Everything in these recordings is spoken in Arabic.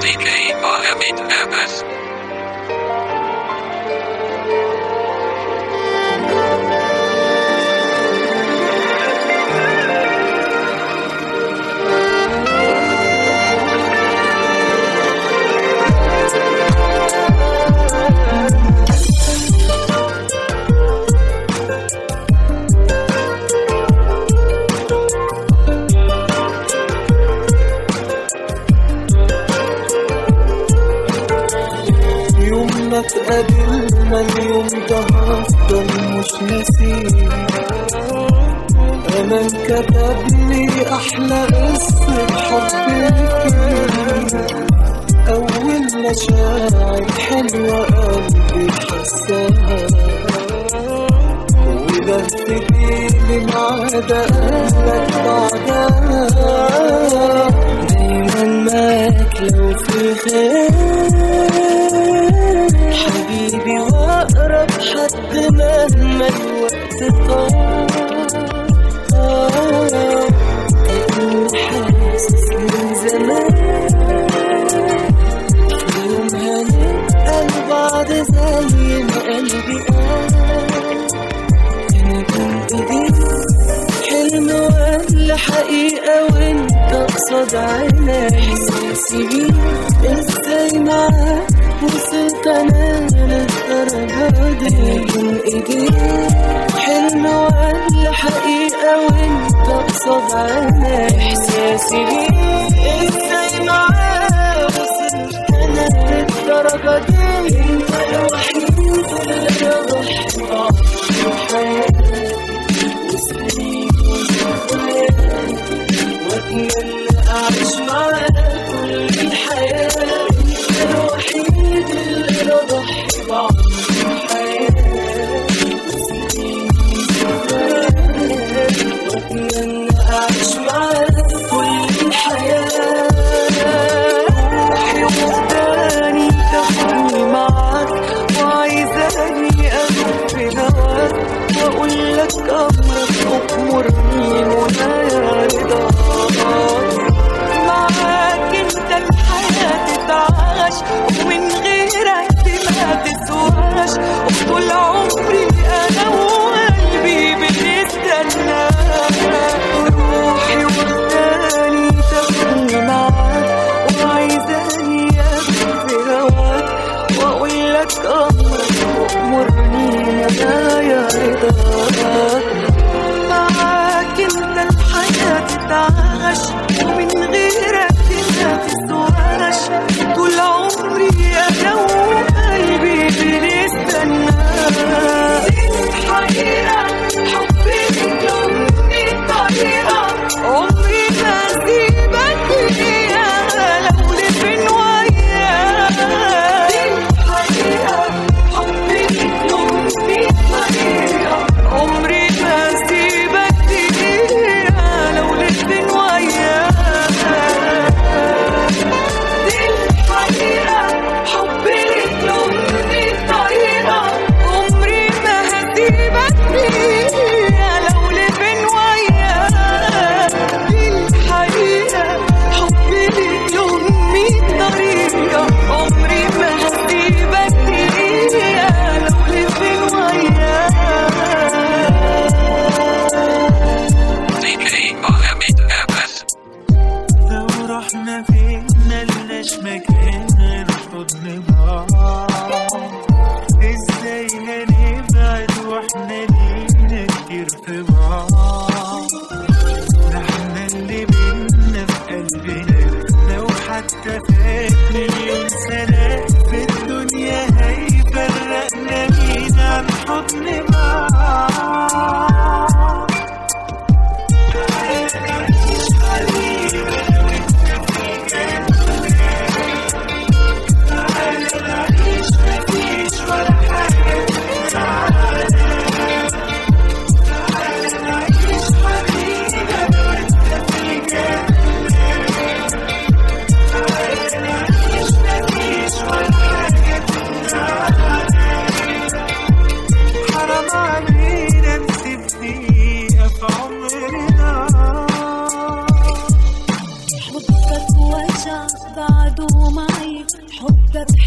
DK Hamid Abbas. اتقابلنا اليوم ده هفضل مش ناسيه. انا انكتبلي احلى قصة حب فيه. اول مشاعر حلوة قلبي حساها، ولهفتي معادا قلبك بعدها. دايما معاك لو في خير حبيبي، واقرب حد مهما الوقت طال. اكون حاسس من زمان في يوم هنبقى لبعض زي ما قلبي قال. انا كنت ايديك حلم ولا حقيقة وانت قصاد عيني. احساسي بيك ازاي معاك وصلت انا للدرجة دي. من ايديك حلم ولا حقيقة وانت قصاد عيني. احساسي بيك ازاي معاك وصلت انا للدرجة دي. انت الوحيد اللي ضحت بعمري وحياتي وسنين وذكرياتي، واتمنى اعيش معاك كل الحياة. انت الوحيد اللي ضحي بعمري وحياتي وسنين وذكرياتي، واتمنى اعيش معاك كل الحياة. روحي واخداني تاخدني معاك، وعايزاني اموت في هواك، واقول لك امرك امرني منايا رضاك. معاك انت الحياة تتعاش، ومن غيرك ما تسواش. وطول عمري انا وقلبي بنستناك. روحي واخداني تاخدني معاك، وعايزاني اموت في هواك، واقول لك امرك امرني منايا رضاك. معاك انت الحياة تتعاش، ومن غيرك ما تسواش. طول عمري انا وقلبي بنستناك. الحقيقة حبي بكل طريقة، عمري ما سيبك فيها لو لفين وياك. الحقيقة حبي بكل طريقة، عمري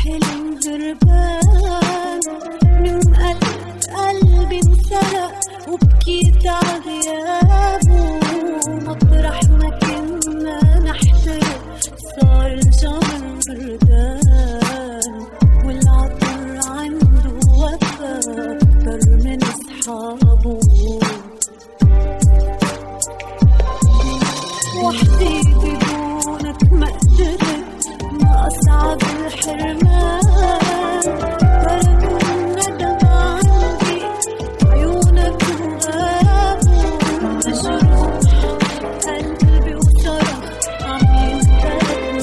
حلم هربان من قلبي انسرق وبكيت عغيابه مطرح ما كنا نحترق صار الجمر بردان والعطر عنده وفا أكتر من أصحابه وحدي بدونك ما قدرت ما أصعب الحرمان ترك الندم عندي عيونك وغابوا مجروح قلبي وصرخ عم ينتهك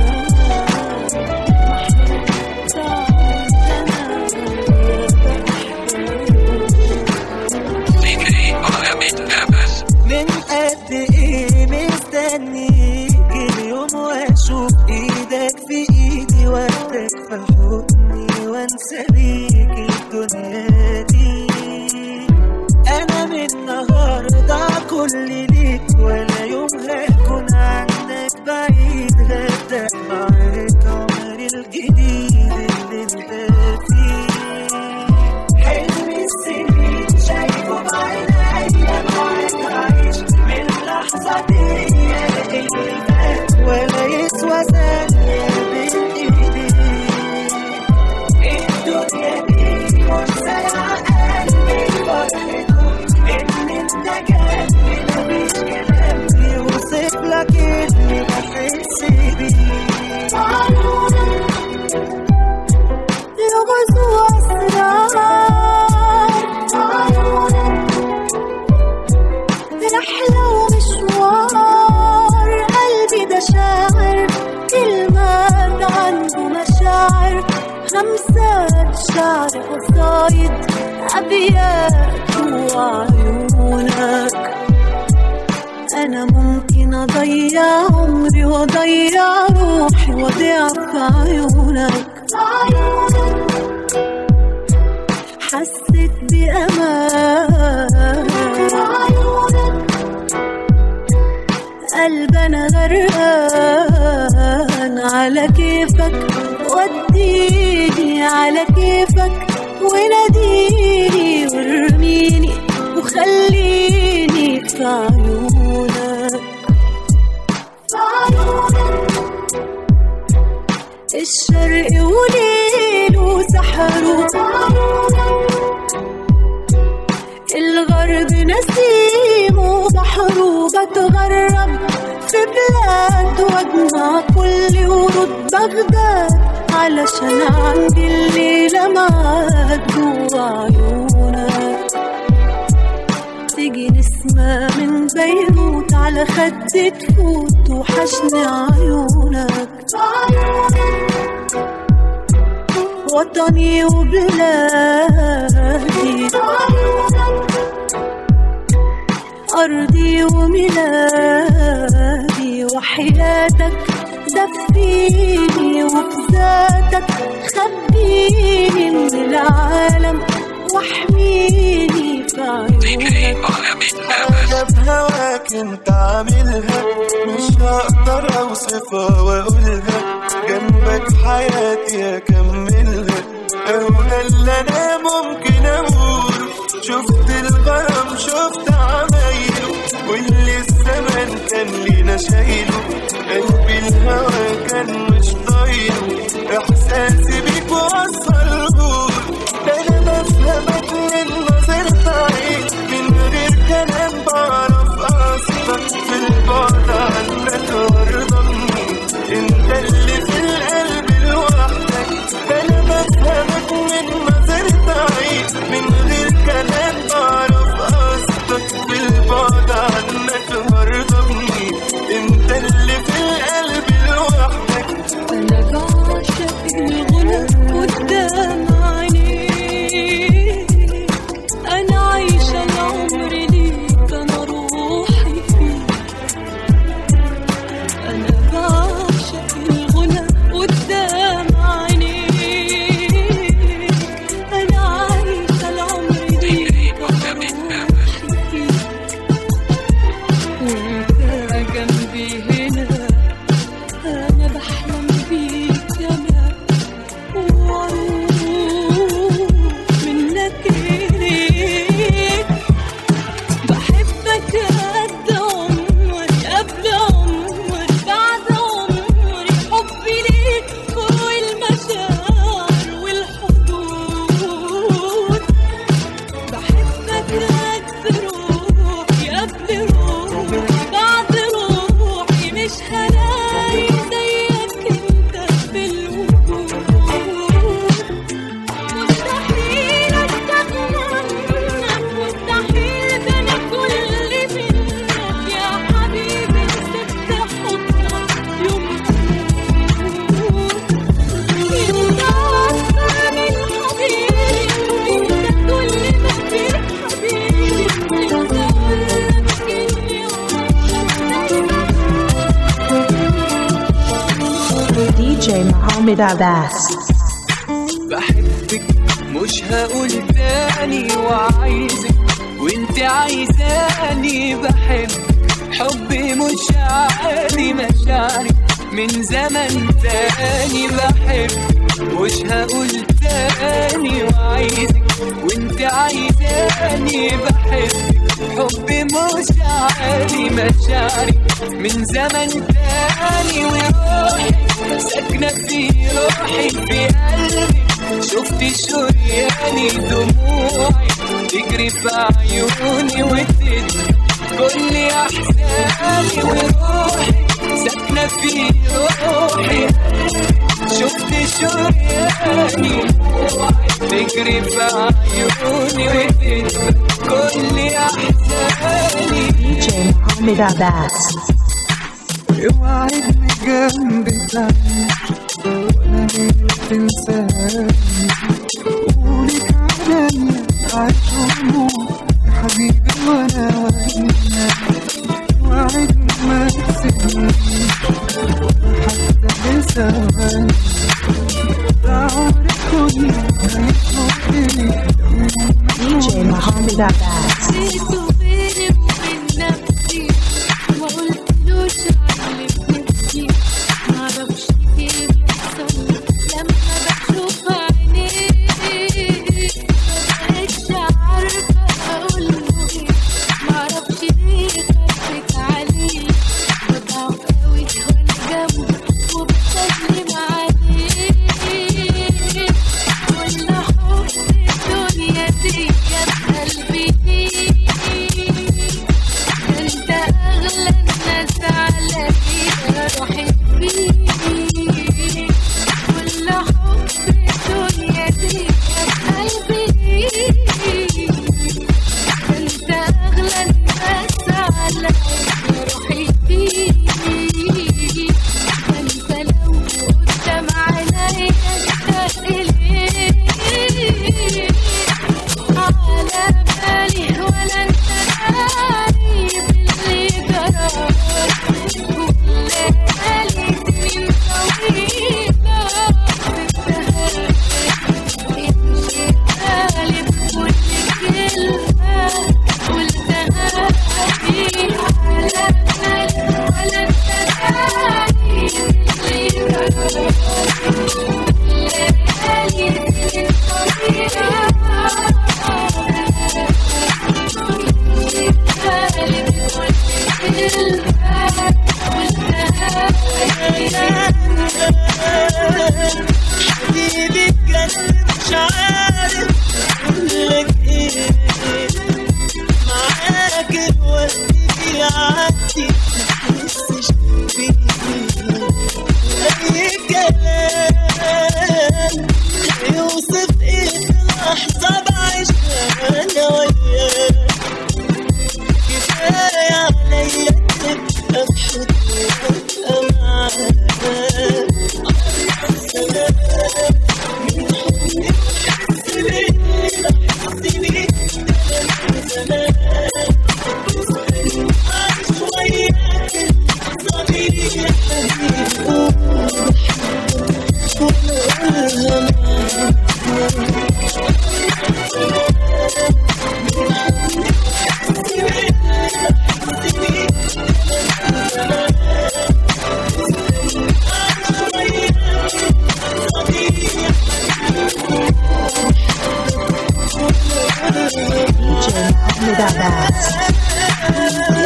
من قد ايه مستنيك اليوم واشوف ايدك في ايدي واخدك في حضني وانسى بيك الدنيا دي. انا من النهارده كل ليك ولا يوم هكون عنك بعيد هبدأ معاك عمري الجديد اللي انت فيه. حلم السنين شايفه بعينيا معاك عايش من اللحظة دي اللي فات ولا يسوى ثانية بين ايديك. الدنيا دي مش سايعة قلبي فرحته ان انت جنبي مفيش كلام يوصف لك اللي بحس بيه. لغز وأسرار رحلة ومشوار قلبي ده شاعر كلمات عنده مشاعر خمسات شعر قصايد أبيات وعيونك. أنا ممكن أضيع عمري وأضيع روحي وأضيع في عيونك. حسيت بأمان قلبنا غرقان على كيفك وديني على كيفك وناديني وارميني وخليني في عيونك. الشرق وليل وسحره الغرب نسيم وبحره بتغرب في بلاد واجمع كل ورود بغداد علشان عندي الليلة معاك جوا عيونك. تيجي نسمة من بيروت على خدي تفوت وحشني عيونك. وطني وبلادي أرضي وميلادي وحياتك دفيني وفي ذاتك خبيني من العالم واحميني في عيونك. حاجة بهواك انت عاملها مش هقدر اوصفها واقولها جنبك حياتي اكملها اولى اللي انا ممكن اقول. شفت الغرام شفت عمايله واللي الزمن كان لينا شايله قلبي الهوى كان مش طايله احساسي بيك وصلهول. انا بفهمك من نظرة عين من غير كلام بعرف قصدك في البعد عنك وارضني انت اللي في القلب لوحدك. انا بفهمك من نظرة عين من غير كلام بعرف قصدك في البعد عنك وارضني انت اللي في القلب لوحدك. أنا بعشق الغنى قدام عينيك أنا عايشة العمر ليك أنا روحي فيك DJ Mohammed Abbas. بحبك مش هقول تاني وعايزك وانت عايزاني. بحبك حبي مش عادي مشاعري من زمن تاني. بحبك مش هقول تاني وعايزك وانت عايزاني. بحبك حبي مش عادي مشاعري من زمن تاني. وروحي ساكنة في روحي في قلبي شفت شرياني دموعي تجري في عيوني وتدي كل احزاني. وروحي ساكنة في روحي شفت شرياني تجري في عيوني وتدي كل احزاني. DJ Mohammed Abbas. اوعدني جنبك وانا ليه تنساني. قولك عليا عايش هموم يا حبيبي وانا وعدني ما تسيبنيش حتى لثواني. ده عمري كله هيفوتني. DJ Mohammed Abbas. حسيته بيني وبين نفسي ما قلتلوش على اللي بنفسي. معرفش ايه بيحصل لما بشوف عينيك. مبقتش عارفة اقوله ايه. معرفش ليه خفت عليه. بضعف اوي وانا جنبه وبسلم عليه. كل حب الدنيا دي بقلبي ليك. انت اغلى الناس عليا روحي فيك. كل حب الدنيا دي بقلبي ليك. انت اغلى الناس عليا روحي فيك. انت لو قدام عينيا اشتاق ليك. على بالي ولا انت داري باللي جرالي. وليالي سنين طويلة سبتها امشي بالي بكل كلمة قلتها لي. على بالي ولا انت داري باللي جرالي. وليالي سنين طويلة حبيبي بجد مش عارف اقولك ايه. معاك الوقت بيعدي متحسش بيه. اي كلام يوصف ايه في لحظة بعيشها انا وياك. كفاية عليا تبقى بحضني وابقى معاك. DJ Mohammed Abbas.